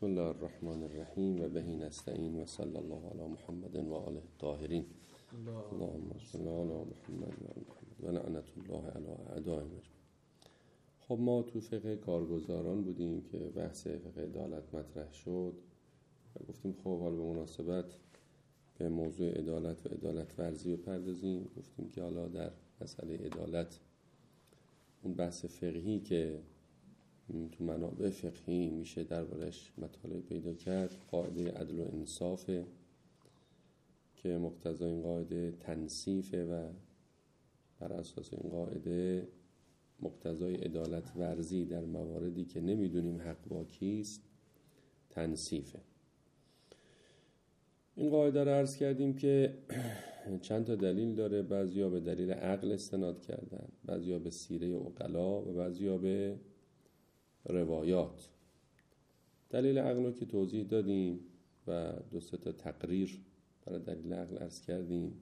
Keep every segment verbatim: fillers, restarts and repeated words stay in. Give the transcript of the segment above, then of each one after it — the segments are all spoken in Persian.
بسم الله الرحمن الرحیم و به نستعین و صلی الله علی محمد و آله الطاهرین. اللهم صل علی محمد و آل محمد و لعنت الله علی اعدائهم اجمعین. خب ما تو فقه کارگزاران بودیم که بحث فقه عدالت مطرح شد و گفتیم خب حالا به مناسبت به موضوع عدالت و عدالت ورزی بپردازیم. گفتیم که حالا در مسئله عدالت اون بحث فقهی که تو منابع فقهی میشه دربارش مطالب پیدا کرد، قاعده عدل و انصافه که مقتضای این قاعده تنصیفه و بر اساس این قاعده مقتضای عدالت ورزی در مواردی که نمیدونیم حق با کیست تنصیفه. این قاعده رو عرض کردیم که چند تا دلیل داره، بعضیا به دلیل عقل استناد کردن، بعضیا به سیره عقلا و بعضیا به روایات. دلیل عقل رو که توضیح دادیم و دو سه تا تقریر برای دلیل عقل عرض کردیم.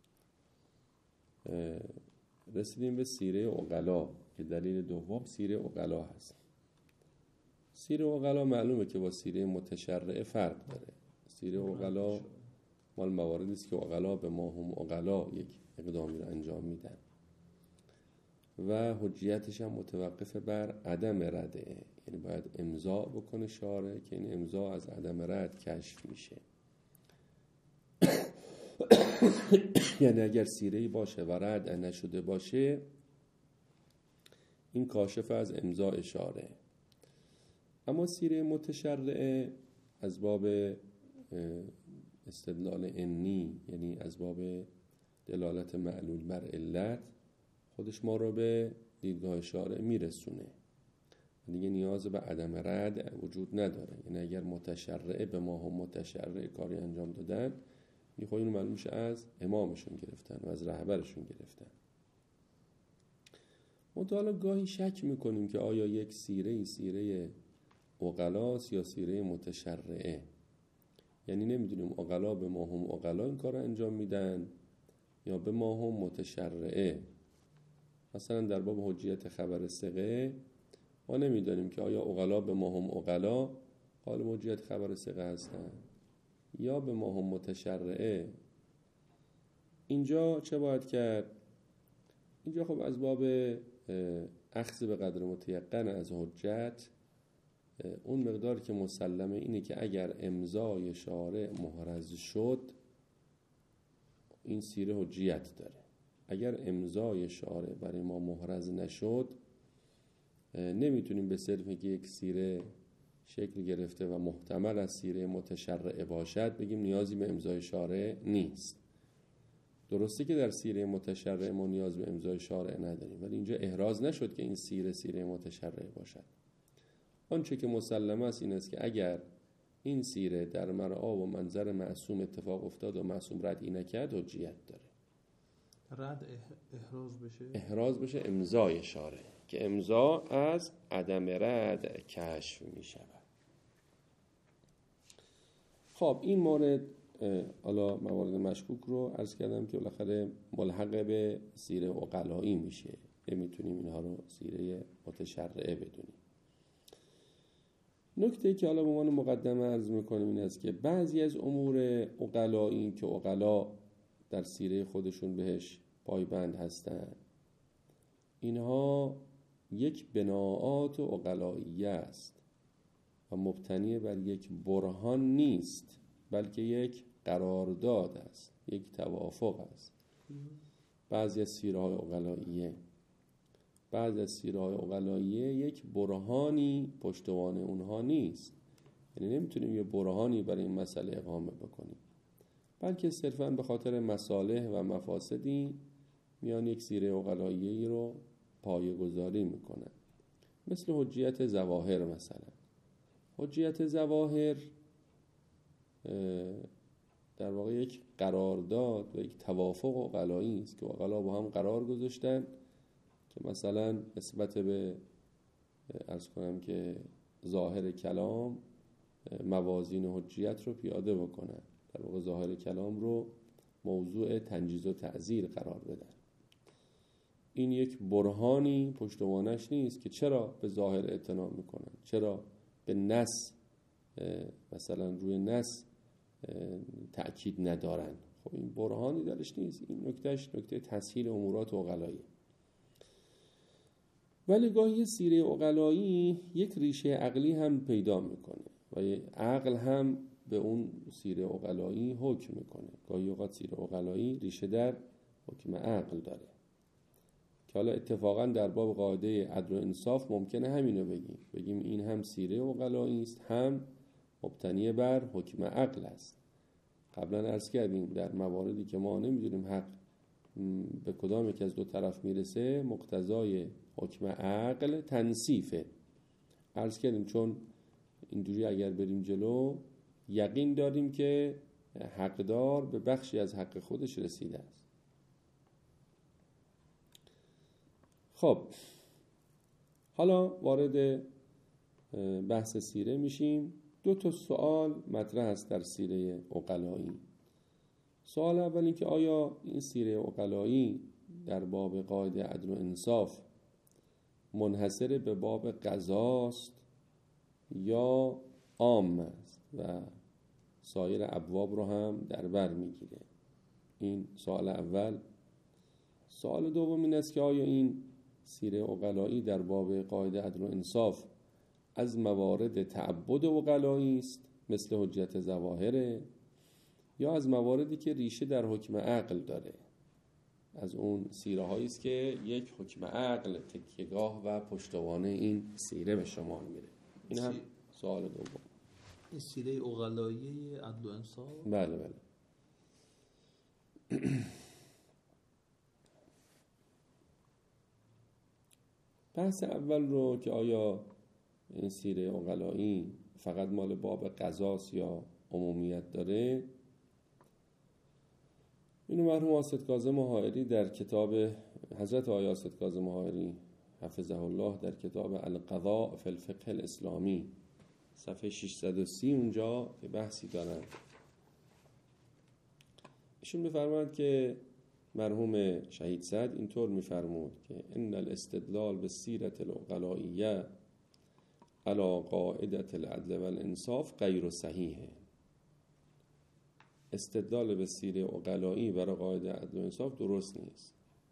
رسیدیم به سیره عقلا که دلیل دوم سیره عقلا هست. سیره عقلا معلومه که با سیره متشرعه فرق داره. سیره عقلا مال مواردی است که عقلا به ما هم عقلا یک اقدامی رو انجام میدن و حجیتش هم متوقف بر عدم رده، یعنی باید امضا بکنه شارع که این امضا از عدم رد کشف میشه. یعنی اگر سیره‌ای باشه و رد نشده باشه این کاشف از امضا شارع. اما سیره متشرعه از باب استدلال عنی، یعنی از باب دلالت معلول بر علت، خودش ما رو به دیدگاه شارع میرسونه، دیگه نیاز به عدم رد وجود نداره. یعنی اگر متشرعه به ما هم متشرعه کاری انجام دادن یه خود اینو معلوم میشه از امامشون گرفتن و از رهبرشون گرفتن. منتها گاهی شک میکنیم که آیا یک سیره سیره عقلاست یا سیره متشرعه. یعنی نمیدونیم عقلا به ما هم عقلا این کار انجام میدن یا به ما هم متشرعه. مثلا در باب حجیت خبر ثقه ما نمیدانیم که آیا عقلا به ما هم عقلا قائل حجیت خبر ثقه هستن یا به ما هم متشرعه. اینجا چه باید کرد؟ اینجا خب از باب اخذ به قدر متیقن از حجت، اون مقداری که مسلمه اینه که اگر امضای شارع محرز شد این سیره حجیت داره. اگر امضای شارع برای ما محرز نشد نمیتونیم به صرفی که یک سیره شکل گرفته و محتمل از سیره متشرعه باشد بگیم نیازی به امضای شارع نیست. درسته که در سیره متشرعه ما نیاز به امضای شارع نداریم، ولی اینجا احراز نشد که این سیره سیره متشرعه باشد. آنچه که مسلمه است این است که اگر این سیره در مرعا و منظر معصوم اتفاق افتاد و معصوم ردی نکرد حجیت داره. رد احراز بشه احراز بشه امضای شارع که امضا از عدم رد کشف می شود. خب این مورد حالا موارد مشکوک رو عرض کردم که بالاخره ملحق به سیره عقلایی میشه، نمیتونیم اینها رو سیره متشرعه بدونیم. نکته که حالا به عنوان مقدمه عرض میکنیم این است که بعضی از امور عقلایی که عقلا در سیره خودشون بهش پایبند هستند اینها یک بناعات عقلاییه است و مبتنی بر یک برهان نیست، بلکه یک قرارداد است، یک توافق است. بعضی از سیره های عقلاییه بعضی از سیره های عقلاییه یک برهانی پشتوانه اونها نیست، یعنی نمیتونیم یه برهانی برای این مسئله اقامه بکنیم، بلکه صرفاً به خاطر مصالح و مفاسدی میان یک سیره عقلاییه رو پایه گذاری میکنن. مثل حجیت ظواهر. مثلا حجیت ظواهر در واقع یک قرارداد و یک توافق عقلایی است که عقلا با هم قرار گذاشتن که مثلا نسبت به عرض کنم که ظاهر کلام موازین حجیت رو پیاده بکنن، در واقع ظاهر کلام رو موضوع تنجیز و تعزیر قرار بدن. این یک برهانی پشتوانش نیست که چرا به ظاهر اعتنا میکنن، چرا به نص مثلا روی نص تأکید ندارن. خب این برهانی درش نیست. این نکتهش نکته تسهیل امورات عقلایی. ولی گاهی سیره عقلایی یک ریشه عقلی هم پیدا میکنه و عقل هم به اون سیره عقلایی حکم میکنه. گاهی اوقات سیره عقلایی ریشه در حکم عقل داره که حالا اتفاقا در باب قاعده عدل و انصاف ممکنه همینو بگیم بگیم این هم سیره عقلایی است، هم مبتنی بر حکم عقل است. قبلا عرض کردیم در مواردی که ما نمیدونیم حق به کدام یک از دو طرف میرسه، مقتضای حکم عقل تنصیفه. عرض کردیم چون اینجوری اگر بریم جلو یقین داریم که حقدار به بخشی از حق خودش رسیده است. خب حالا وارد بحث سیره میشیم. دو تا سوال مطرح است در سیره عقلایی. سوال اول این که آیا این سیره عقلایی در باب قاعده عدل و انصاف منحصر به باب قضاست یا عام است و سایر ابواب رو هم در بر میگیره؟ این سوال اول. سوال دوم این است که آیا این سیره عقلایی در باب قاعده عدل و انصاف از موارد تعبد عقلایی است مثل حجت ظواهره یا از مواردی که ریشه در حکم عقل داره؟ از اون سیره هایی است که یک حکم عقل تکیهگاه و پشتوانه این سیره به شمار میره. این هم سوال دوم. این سیره عقلایی عدل و انصاف؟ بله بله. بحث اول رو که آیا این سیره عقلایی فقط مال باب قضاست یا عمومیت داره، اینو مرحوم آصد کاظم حائری در کتاب حضرت آقای آصد کاظم حائری حفظه الله در کتاب القضاء فی الفقه الاسلامی صفحه ششصد و سی اونجا که بحثی دارن. ایشون می‌فرماید که مرحوم شهید سعد اینطور می‌فرمود که ان الاستدلال بالسیرة العقلائیه علی قاعدة العدل والانصاف غیر صحیح. استدلال به سیره عقلایی برای قاعده عدل و انصاف درست نیست.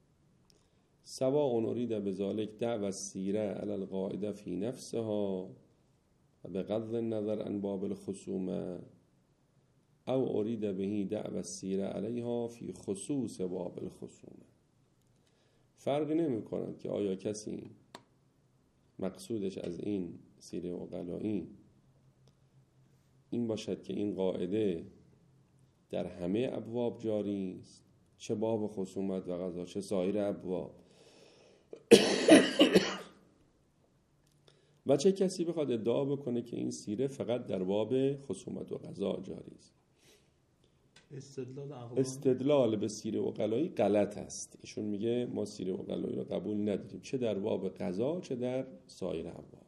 سواء ارید بذلک دعوی السیره علی القاعده فی نفسها و بغض النظر عن باب الخصومه او ارید بهی دعوی السیره علیها فی خصوص باب الخصومه. فرق نمی کند که آیا کسی مقصودش از این سیره عقلایی این باشد که این قاعده در همه ابواب جاری است، چه باب خصومت و قضا چه سایر ابواب، و چه کسی بخواد ادعا بکنه که این سیره فقط در باب خصومت و قضا جاری است. استدلال استدلال به سیره عقلایی غلط است. ایشون میگه ما سیره عقلایی رو قبول نداریم، چه در باب قضا چه در سایر ابواب.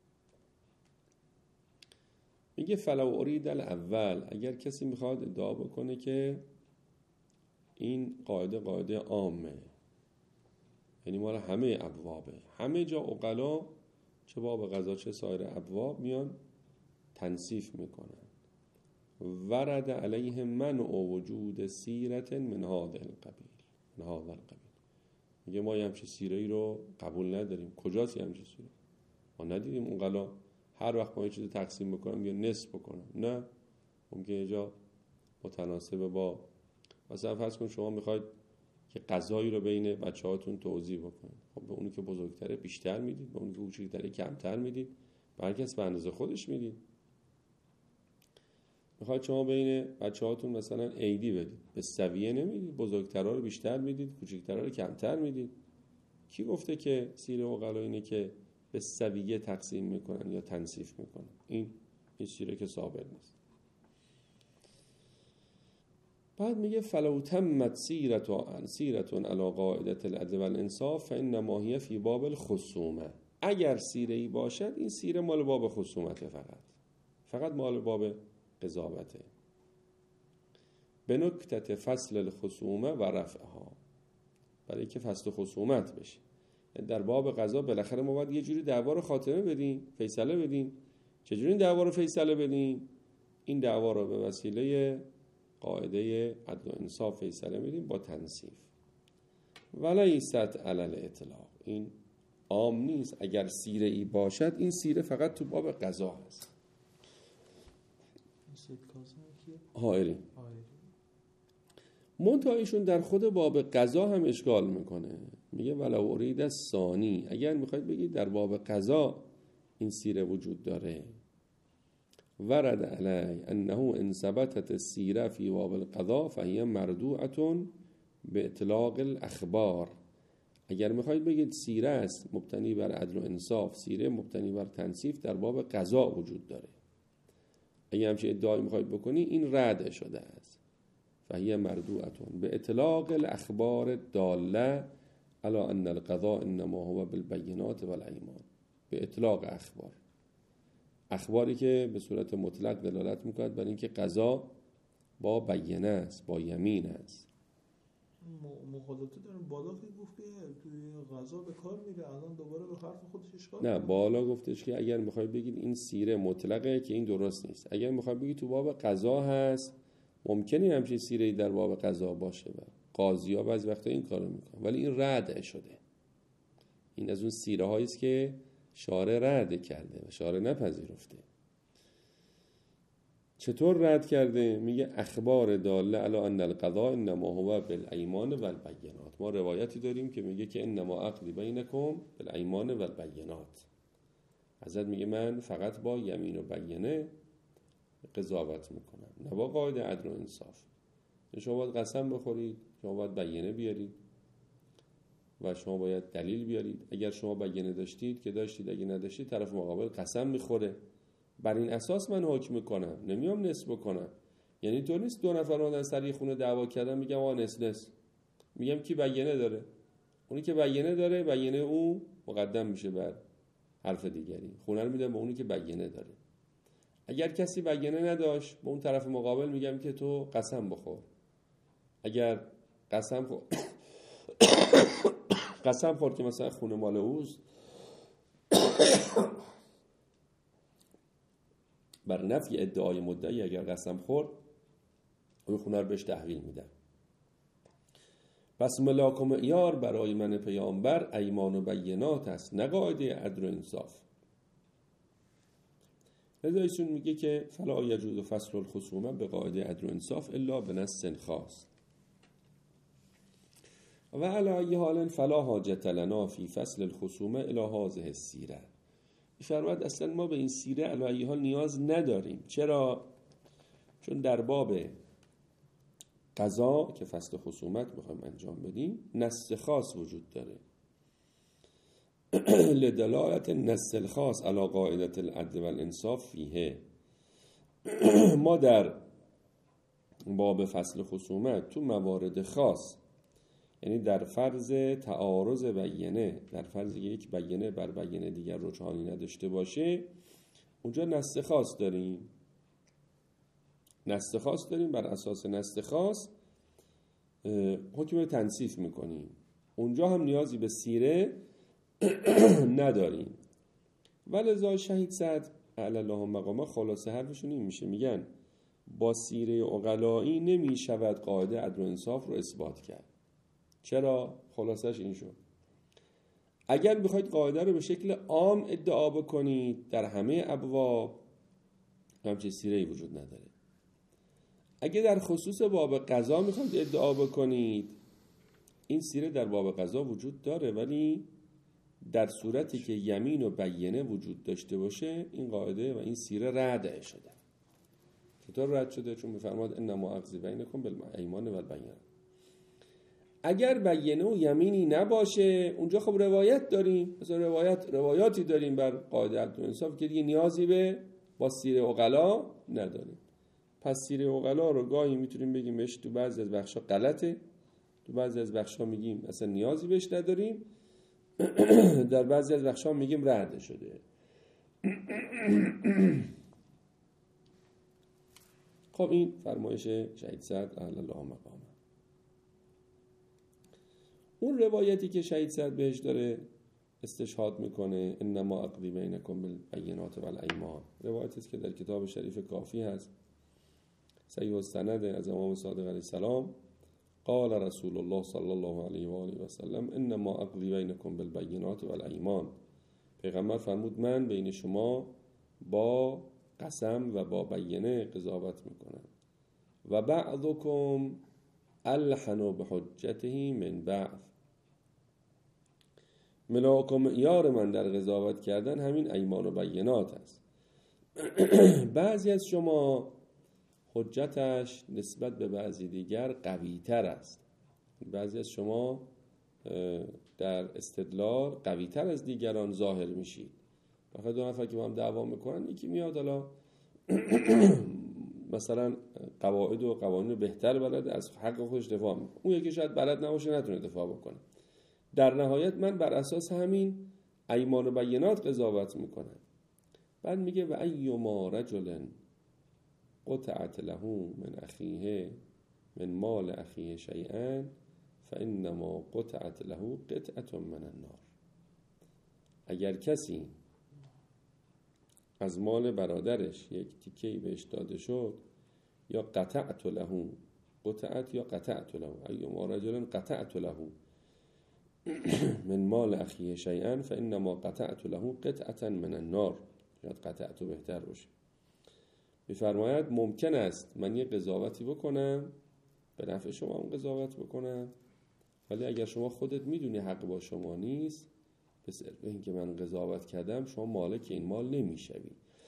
میگه فلو ارید الاول، اگر کسی میخواد ادعا بکنه که این قاعده قاعده عامه، یعنی مال همه ابوابه، همه جا عقلا چه باب قضا چه سایر ابواب میان تنصیف میکنن، ورد علیهم منع وجود سیرت من هذا القبیل من هذا القبیل. میگه ما یه همچه سیره‌ای رو قبول نداریم. کجاست یه همچه سیره؟ ما ندیدیم عقلا هر وقت ما یه چیزی تقسیم بکنم یا نصف بکنم. نه، ممکنه یه جا متناسب با مثلا فرض کن شما میخواید که غذایی رو بین بچه‌هاتون توزیع بکنید، خب به اونی که بزرگتره بیشتر میدید، به اونی که کوچیک‌تره کمتر میدید، به هر کس به اندازه خودش میدید. میخواید شما بین بچه‌هاتون مثلا عیدی بدید، به سویه نمیدید، بزرگترها رو بیشتر میدید، کوچیک‌ترها رو کمتر میدید. کی گفته که سیره عقلا اینه که به سویه تقسیم میکنن یا تنصیف میکنن؟ این این سیره که ثابت نیست. بعد میگه فلو تمت سیرتون سیرتون علی قاعده العدل والانصاف فانما هی فی باب الخصومه. اگر سیره ای باشد این سیره مال باب خصومته، فقط فقط مال باب قضاوته، به نکته فصل الخصومه و رفعها، برای که فصل خصومت بشه. در باب قضا بالاخره ما باید یه جوری دعوا رو خاتمه بدیم، فیصله بدیم. چجوری این دعوا رو فیصله بدیم؟ این دعوا رو به وسیله قاعده عدل و انصاف فیصله میدیم با تنصیف. ولیست علی الاطلاق، این عام نیست. اگر سیره ای باشد این سیره فقط تو باب قضا هست. حائری منتها ایشون در خود باب قضا هم اشکال میکنه، میگه ولو ارید الثانی، اگر میخواید بگید در باب قضا این سیره وجود داره، ورد علی انه ان ثبتت السیره فی باب القضا فهی مردوعه به اطلاق الاخبار. اگر میخواید بگید سیره است مبتنی بر عدل و انصاف، سیره مبتنی بر تنصیف در باب قضا وجود داره، اگر همچه ادعایی میخواید بکنی این رد شده است. فهی مردوعتون به اطلاق الاخبار داله علی ان القضاء انما هو بالبینات والایمان. به اطلاق اخبار، اخباری که به صورت مطلق دلالت میکند بر اینکه قضا با بینه است، با یمین است. مخالفت داریم. بالا که گفت که توی قضا به کار میره، الان دوباره به حرف خودش اشکال. نه، بالا گفتش که اگر میخوای بگید این سیره مطلقه که این درست نیست. اگر میخوای بگید تو باب قضا هست، ممکنه همچین سیره‌ای در باب قضا باشه و قاضی‌ها بعضی وقتا این کارو میکنن، ولی این رد شده. این از اون سیره هایی است که شارع رد کرده و شارع نپذیرفته. چطور رد کرده؟ میگه اخبار داله علی ان القضاء انما هو بالایمان والبینات. ما روایتی داریم که میگه که انما عقلی بینکم بالایمان والبینات. حضرت میگه من فقط با یمین و بینه قضاوت میکنم، نه با قاعده عدل و انصاف. شما باید قسم بخورید، شما باید بینه بیارید و شما باید دلیل بیارید. اگر شما بینه داشتید که داشتید، اگه نداشتید طرف مقابل قسم میخوره. بر این اساس من حکم میکنم، نمیام نسب کنم. یعنی تو نیست دو نفر اومدن سر یه خونه دعوا کردن میگم آ نس نس، میگم کی بینه داره؟ اونی که بینه داره، بینه اون مقدم میشه بر حرف دیگری، خونه رو میدم به اونی که بینه داره. اگر کسی بینه نداشت، به اون طرف مقابل میگم که تو قسم بخور. اگر قسم خور قسم خور که مثلا خونه مال اوست، بر نفی ادعای مدعی اگر قسم خورد، اون خونه رو بهش تحویل میدن. پس ملاک و معیار برای من پیامبر ایمان و بینات است، نه قاعده عدل و انصاف. لذا ایشون میگه که فلا یجوز فصل الخصومه به قاعده عدل و انصاف الا به نص خاص. و علی ای حال فلا حاجت لنا فی فصل الخصومه الی هذه السیره. فرمود اصلا ما به این سیره علی ای حال نیاز نداریم. چرا؟ چون در باب قضا که فصل خصومت بخوایم انجام بدیم نص خاص وجود داره. لدلالت النص الخاص علی قاعده العدل والانصاف فیه. ما در باب فصل خصومت تو موارد خاص، یعنی در فرض تعارض بینه، در فرض یک بینه بر بینه دیگر رجحانی نداشته باشه، اونجا نص خاص داریم. نص خاص داریم، بر اساس نص خاص حکم تنصیف میکنیم. اونجا هم نیازی به سیره نداریم. ولذا شهید سعد اعلی الله مقامه خلاصه حرفشون این میشه، میگن با سیره عقلایی نمیشود قاعده عدل و انصاف رو اثبات کرد. چرا؟ خلاصش این شد. اگر بخواید قاعده رو به شکل عام ادعا بکنید در همه ابواب، همچین سیره‌ای وجود نداره. اگه در خصوص باب قضا میخواید ادعا بکنید، این سیره در باب قضا وجود داره، ولی در صورتی که یمین و بینه وجود داشته باشه این قاعده و این سیره رد شده. چطور رد شده؟ چون میفرماد انما عقضی بینکم بالایمان والبینات. اگر بینه و یمینی نباشه، اونجا خب روایت داریم، مثلا روایت روایاتی داریم بر قاعده عدل و انصاف که دیگه نیازی به با سیره عقلا نداریم. پس سیره عقلا رو گاهی میتونیم بگیم بهش تو بعضی از بخشا غلطه، تو بعضی از بخشا میگیم اصلا نیازی بهش نداریم، در بعضی از بخشا میگیم رد شده. خب این فرمایش شهید سعد اعلی الله مقامه. اون روایتی که شهید سعد بهش داره استشهاد میکنه انما اقضی بینکم بالبینات والایمان. روایتی است که در کتاب شریف کافی هست، صحیح السند، از امام صادق علیه السلام. قال رسول الله صلی الله علیه و آله و سلم انما اقضی بینکم بالبینات والایمان. پیغمبر فرمود من بین شما با قسم و با بینه قضاوت میکنم. و بعضکم الحن بحجته من بعض. ملاک و معیار من در قضاوت کردن همین ایمان و بینات است. بعضی از شما حجتش نسبت به بعضی دیگر قوی تر است. بعضی از شما در استدلال قوی تر از دیگران ظاهر میشید. بخاطر دو نفر که با هم دعوا میکنن، یکی میاد حالا مثلا قواعد و قوانین بهتر بلده، از حق خودش دفاع میکنه، اون یکی شاید بلد نباشه، نتونه دفاع بکنه. در نهایت من بر اساس همین ایمان و بینات قضاوت میکنم. بعد میگه و ایما رجل قطعت له من اخیه من مال اخیه شیئا فانما قطعت له قطعه من النار. اگر کسی از مال برادرش یک تیکه‌ای بهش داده شد، یا قطعت له، قطعت یا قطعت له، ایما رجل قطعت له من مال اخیه شیئا فانما قطعت له قطعه من النار. شاید قطعت بهتر باشه. میفرماید ممکن است من یه قضاوتی بکنم، به نفع شما هم قضاوت بکنم، ولی اگر شما خودت میدونی حق با شما نیست، به صرف اینکه من قضاوت کردم شما مالک این مال نمیشوی.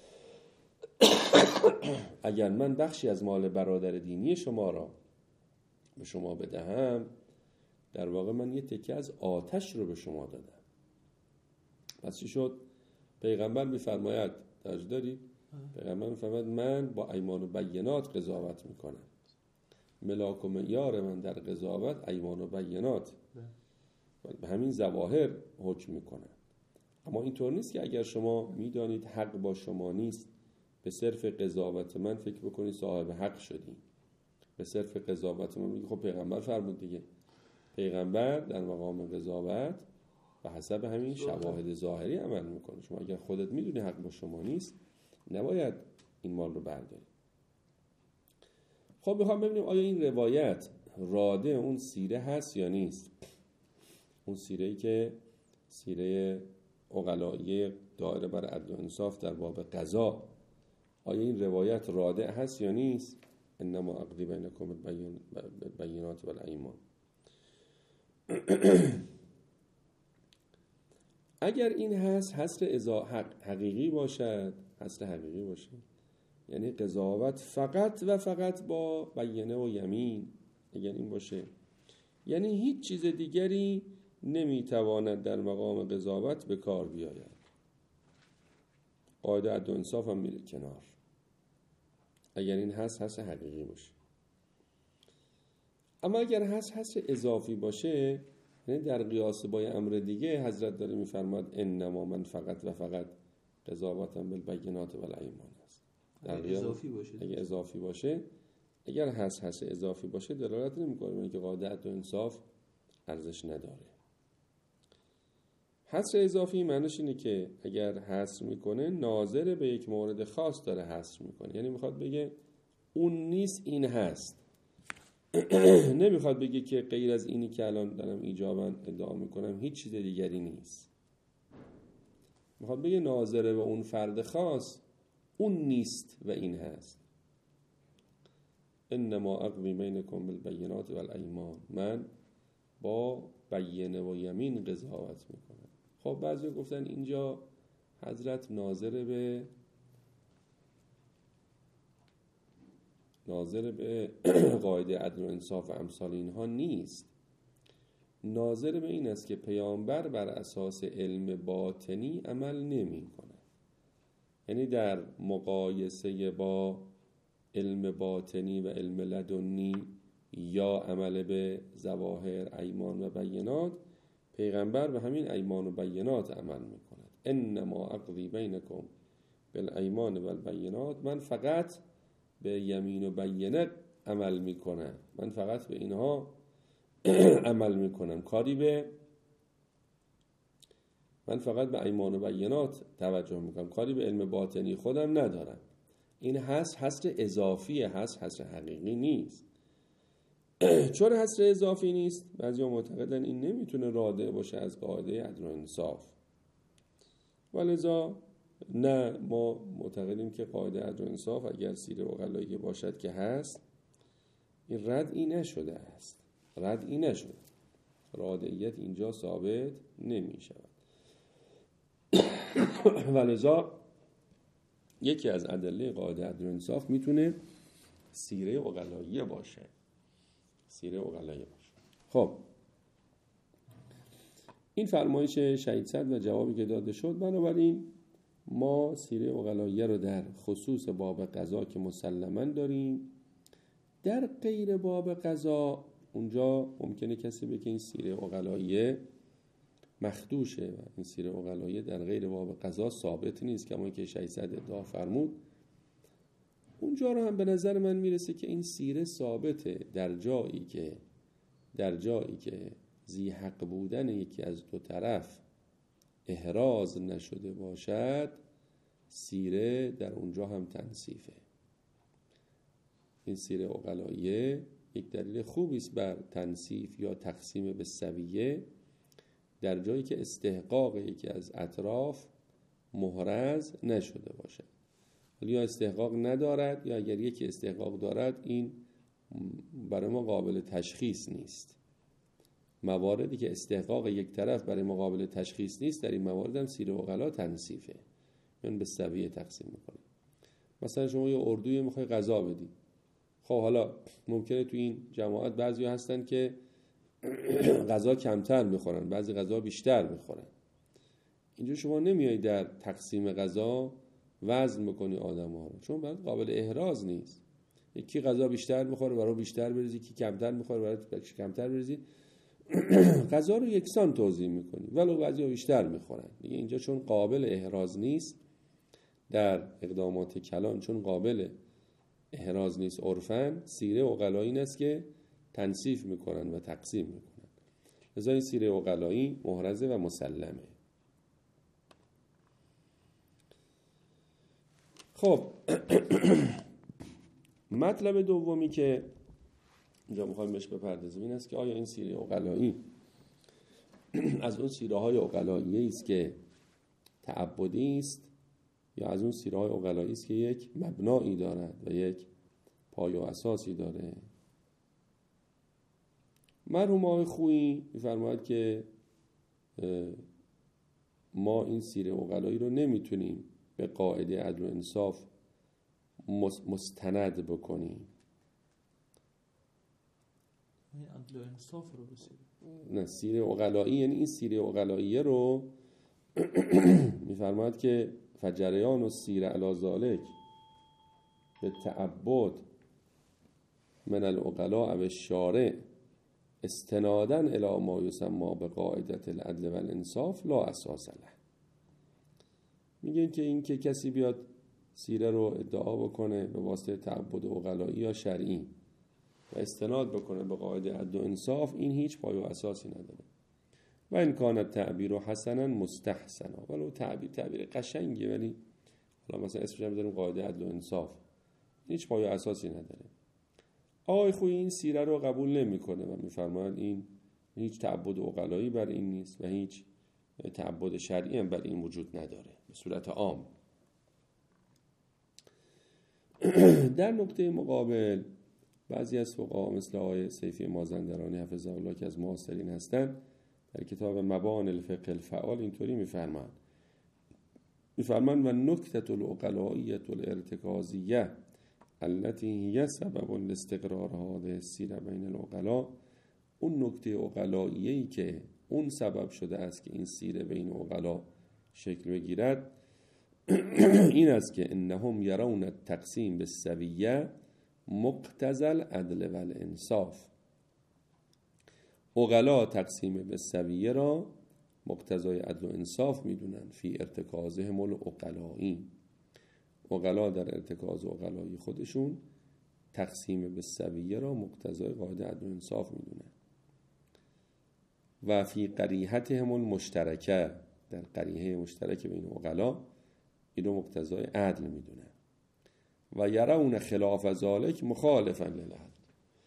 اگر من بخشی از مال برادر دینی شما را به شما بدهم، در واقع من یه تکه از آتش رو به شما دادم. پس چی شد؟ پیغمبر میفرماید، توجه دارید؟ پیغمبر میفرماید من با ایمان و بینات قضاوت میکنم. ملاک و معیار من در قضاوت ایمان و بینات، به همین ظواهر حکم میکنم. اما اینطور نیست که اگر شما میدانید حق با شما نیست، به صرف قضاوت من فکر بکنید صاحب حق شدید. به صرف قضاوت من میگه خب پیغمبر فرمود دیگه. پیغمبر در مقام قضاوت به حسب همین شواهد ظاهری عمل میکنه. شما اگر خودت میدونی حق با شما نیست، نباید این مال رو برداری. خب میخوام ببینیم آیا این روایت راده اون سیره هست یا نیست. اون سیره‌ای که سیره عقلایی دائره بر عدل و انصاف در باب قضا، آیا این روایت راده هست یا نیست؟ انما اقضی بینکم بالبینات والایمان. اگر این هست حصر حقیقی باشد، حصر حقیقی باشه، یعنی قضاوت فقط و فقط با بینه و یمین، اگر این باشه، یعنی هیچ چیز دیگری نمیتواند در مقام قضاوت به کار بیاید، قاعده عدل و انصاف هم میره کنار. اگر این هست حصر حقیقی باشه. اما اگر هست حصر اضافی باشه، یعنی در قیاس با امر دیگه، حضرت داره میفرماد انما من فقط و فقط قضاوتم بالبینات والایمان است. در اگر اضافی باشه، اگر اضافی باشه، اگر هست هست اضافی باشه، دلالت نمیکنه که قاعده عدل و انصاف ارزش نداره. حصر اضافی معنیش اینه که اگر حصر میکنه ناظر به یک مورد خاص داره حصر میکنه، یعنی میخواد بگه اون نیست این هست. نمیخواد بگه که غیر از اینی که الان دارم ایجاباً ادعا میکنم هیچ چیز دیگری نیست. میخواد بگه ناظر به اون فرد خاص اون نیست و این هست. انما اقضی بینکم بالبینات والایمان. من با بینه و یمین قضاوت میکنم. خب بعضی گفتن اینجا حضرت ناظر به ناظر به قاعده عدل و انصاف و امثال اینها نیست. ناظر به این است که پیامبر بر اساس علم باطنی عمل نمی کنه. یعنی در مقایسه با علم باطنی و علم لدنی یا عمل به ظواهر ایمان و بینات، پیغمبر به همین ایمان و بینات عمل می کند. انما اقضی بینکم بالایمان والبینات. من فقط به یمین و بینه عمل می کنم. من فقط به اینها عمل می کنم. کاری به من فقط به ایمان و بینات توجه میکنم، کاری به علم باطنی خودم ندارم. این حصر حصر اضافیه، حصر حصر حقیقی نیست. چون حصر اضافی نیست، بعضیا معتقدن این نمیتونه راده باشه از قاعده عدل و انصاف. ولذا نه، ما معتقدیم که قاعده عدل و انصاف اگر سیره عقلایی باشد که هست، این ردعی نشده است، ردعی نشده، رادعیت اینجا ثابت نمی شود. ولذا یکی از ادله قاعده عدل و انصاف میتونه سیره عقلایی باشه، سیره عقلایی باشه. خب این فرمایش شهید صدر و جوابی که داده شد، بنابراین ما سیره عقلایی رو در خصوص باب قضا که مسلماً داریم. در غیر باب قضا اونجا ممکنه کسی بگه این سیره عقلایی مخدوشه و این سیره عقلایی در غیر باب قضا ثابت نیست، کما که شهید صدر ادعا فرمود. اونجا رو هم به نظر من میرسه که این سیره ثابته در جایی که در جایی که ذی حق بودن یکی از دو طرف احراز نشده باشد، سیره در اونجا هم تنصیفه. این سیره عقلایی یک دلیل خوبی است بر تنصیف یا تقسیم به سویه، در جایی که استحقاق یکی از اطراف محرز نشده باشد. ولی یا استحقاق ندارد یا اگر یکی استحقاق دارد، این برای ما قابل تشخیص نیست. مواردی که استحقاق یک طرف برای ما قابل تشخیص نیست، در این موارد هم سیره عقلا تنصیفه، یعنی به سویه تقسیم میکنه. مثلا شما یه اردوی میخوای غذا بدی، خب حالا ممکنه تو این جماعت بعضی هستن که غذا کمتر میخورن، بعضی غذا بیشتر میخورن. اینجا شما نمیای در تقسیم غذا وزن بکنی آدم ها رو، چون برای قابل احراز نیست. یکی غذا بیشتر میخوره برای بیشتر بریزی، یکی کمتر میخوره برای کمتر بریزی، غذا رو یکسان توزیع میکنی ولو بعضیا بیشتر میخورن. دیگه اینجا چون قابل احراز نیست در اقدامات کلان، چون قابل احراز نیست عرفاً، سیره عقلایی این است که تنصیف میکنن و تقسیم میکنن. لذا این سیره عقلایی محرزه و مسلمه. خب مطلب دومی که اینجا میخوایم بهش بپردازیم این است که آیا این سیره عقلایی از اون سیره های عقلایی است که تعبدی است، یا از اون سیره های عقلایی است که یک مبنایی دارد و یک پای و اساسی داره. مرحوم آقای خویی می‌فرماید که ما این سیره عقلایی رو نمیتونیم به قاعده عدل و انصاف مستند بکنیم. این عدل و انصاف رو بسید نه، سیره عقلایی یعنی این سیره عقلایی رو می‌فرماید که فجریان و سیره علی ذالک به تعبد من العقلاء و الشارع استنادن الی ما یسمى به قاعدت العدل و الانصاف لا اساس له. میگن که این که کسی بیاد سیره رو ادعا بکنه به واسطه تعبد عقلایی یا شرعی و استناد بکنه به قاعده عدل و انصاف، این هیچ پای و اساسی نداره. و این کان تعبیر حسنا مستحسنا، ولو تعبیر تعبیر قشنگه، ولی حالا مثلا اسمش هم بذاریم قاعده عدل و انصاف، هیچ پای و اساسی نداره. آقای خویی این سیره رو قبول نمیکنه و میفرماید این هیچ تعبد عقلایی بر این نیست و هیچ تعبد شرعی هم بر این وجود نداره به صورت عام. در نقطه مقابل بعضی از فقها مثل آقای سیفی مازندرانی حفظه الله که از معاصرین هستند، در کتاب مبان الفقه الفعال اینطوری میفرمایند میفرمایند و نکته العقلائیه الارتکازیه التي هي سبب لاستقرار هذه السیره بین العقلاء، اون نکته عقلائیه‌ای که اون سبب شده است که این سیره بین عقلا شکل بگیرد این است که انهم یرون التقسیم بالسویه مقتضی العدل و الانصاف. عقلا تقسیم بالسویه را مقتضای عدل و انصاف میدونن فی ارتکازهم العقلایی. عقلا در ارتکاز عقلایی خودشون تقسیم بالسویه را مقتضای قاعده عدل و انصاف میدونن. و فی قریحتهم المشترکه، در قریحه مشترک بین عقلا اینو مقتضای عدل میدونن و یرون خلاف ذالک مخالفا للعدل.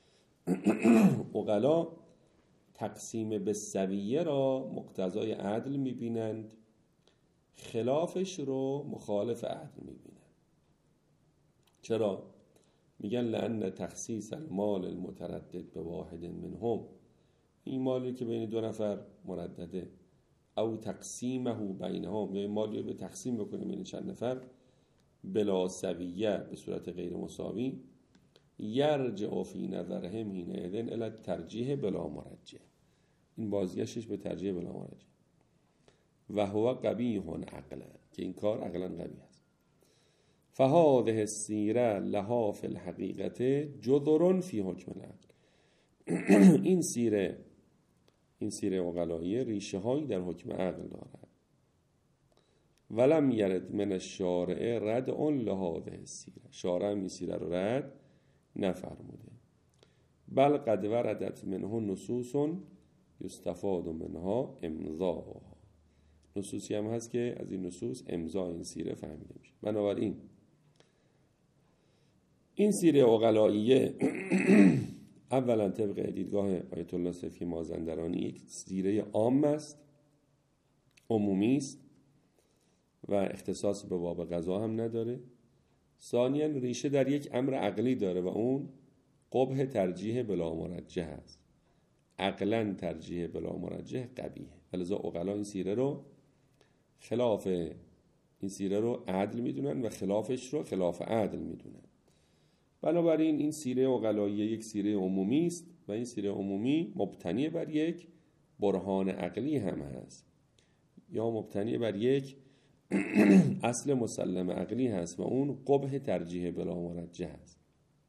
عقلا تقسیم به سویه را مقتضای عدل میبینند، خلافش رو مخالف عدل میبینند. چرا؟ میگن لأن تخصیص المال المتردد به واحد منهم، این مالی که بین دو نفر مردده، او تقسیمه بینهم، یا مالی رو به تقسیم بکنه بین چند نفر، بلا سویه، به صورت غیر مساوی، یرجع فی نظرهم حینئذ الی ترجیح بلا مرجح، این بازگشتش به ترجیح بلا مرجح. و هو قبیح عقلا، که این کار عقلا قبیح است. فهذه السیره لها فی الحقیقت جذر فی حکم العقل. این سیره این سیره عقلایی ریشه هایی در حکم عقل دارد. ولم یرد من الشارع رد اون لهذه السیره، شارع این سیره رو رد نفرموده. بل قد وردت منه نصوص یستفاد منها امضاها، نصوصی هم هست که از این نصوص امضا این سیره فهمیده میشه. بنابراین این سیره عقلاییه اولا طبق دیدگاه آیت الله صفی مازندرانی یک سیره عام است، عمومی است و اختصاص به باب قضا هم نداره. ثانیا ریشه در یک امر عقلی داره و اون قبح ترجیح بلا مرجح است. عقلا ترجیح بلا مرجح قبیحه، ولذا عقلا این سیره رو خلاف این سیره رو عدل میدونن و خلافش رو خلاف عدل میدونن. بنابراین این سیره عقلاییه یک سیره عمومی است و این سیره عمومی مبتنی بر یک برهان عقلی هم هست یا مبتنی بر یک اصل مسلم عقلی هست و اون قبح ترجیح بلا مرجح است.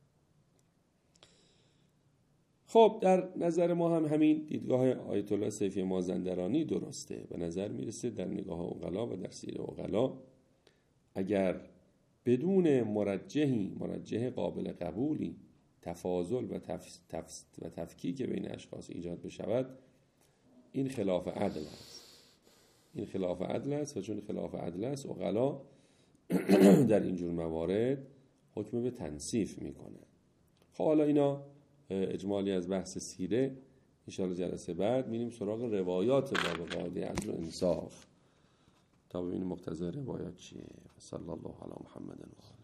خب در نظر ما هم همین دیدگاه آیت الله صفی مازندرانی درسته. به نظر میرسه در نگاه عقلا و در سیره عقلا اگر بدون مرجحی مرجح قابل قبولی تفاضل و, تف... تف... و تفکیک بین اشخاص ایجاد بشود، این خلاف عدل است. این خلاف عدل است و چون خلاف عدل است عقلا در اینجور موارد حکم به تنصیف میکنه. خب حالا اینا اجمالی از بحث سیره. ان شاء الله جلسه بعد میریم سراغ روایات باب قاعده عدل و انصاف تا ببینیم مقتضای روایات چیه. صلی الله علی محمد و آله.